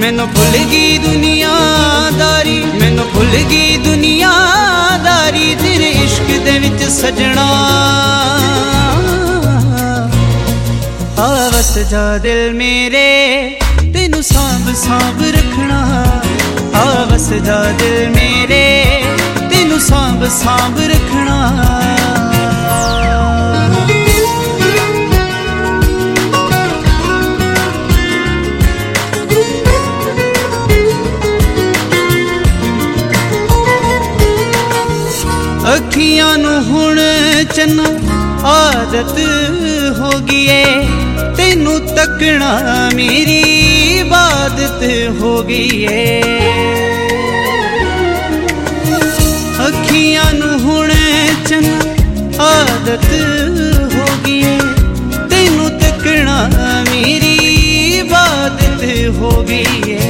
मैनू भुल गई दुनियादारी, मैनू भुल गई दुनियादारी तेरे इश्क दे विच सजना। आ वस जा दिल मेरे तेनू सांभ सांभ रखना, आ वस जा दिल मेरे तेनू सांभ सांभ रखना। अखियां नू हुण चन्ना आदत हो गई है, तेनू तकना मेरी इबादत हो गई है। अखियां नू हुण चन्ना आदत हो गई है, तेनू तकना मेरी इबादत हो गई है।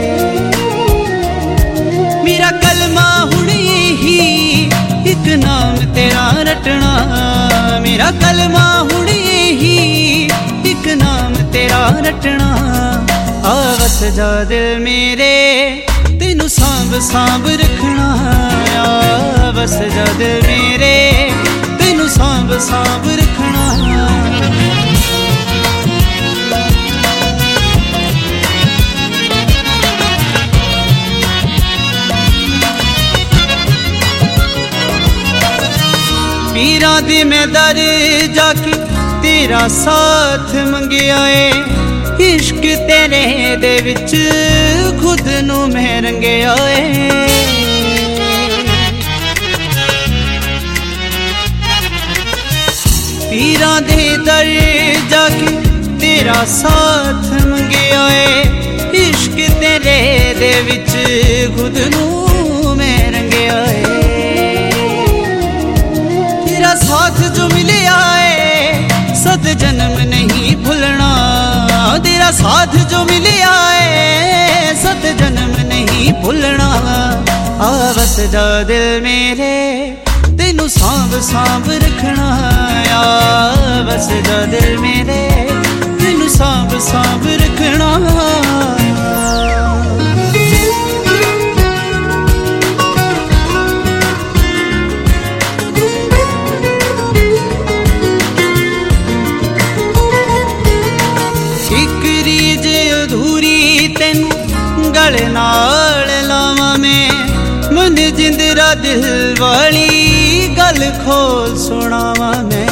मेरा कलमा हुण यही एक नाम तेरा रटना, मेरा कलमा हुण यही एक नाम तेरा रटना। आ वस जा दिल मेरे तेनू सांभ सांभ रखना, आ वस जा दिल मेरे तेनू सांभ सांभ रखना। पीरा दे मैं दर जाके तेरा साथ मंगिया है, इश्क तेरे दे विच खुद नू मैं रंगिया है। पीरा दे दर जाके तेरा साथ मंगिया है, इश्क तेरे दे विच खुद नू मैं रंगिया है। तेरा साथ जो मिले आए सद जन्म नहीं भूलना, तेरा साथ जो मिले आए सद जन्म नहीं भूलना। आ वस जा दिल मेरे तेनू सांभ सांभ रखना, आ वस जा दिल मेरे तेनू सांभ सांभ रखना। गल नाल लावा मैं मन जिंदरा दिल वाली गल खोल सुनावा मैं।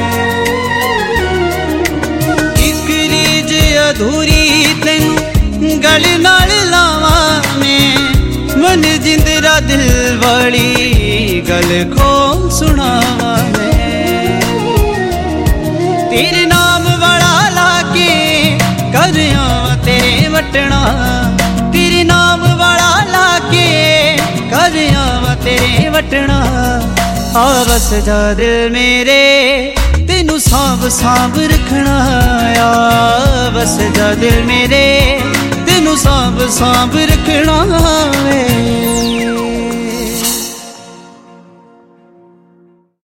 एक रीज अधूरी तेनू गल नाल लावा मैं, मन जिंदरा दिल वाली गल खोल सुनावा मैं। तेरे नाम वाला लाके कर आवा तेरे वटना, तेरे नाम वाला लाके कर आवा तेरे वटना। आ वस जा दिल मेरे तेनू सांभ सांभ रखना, आ वस जा दिल मेरे तेनू सांभ सांभ रखना।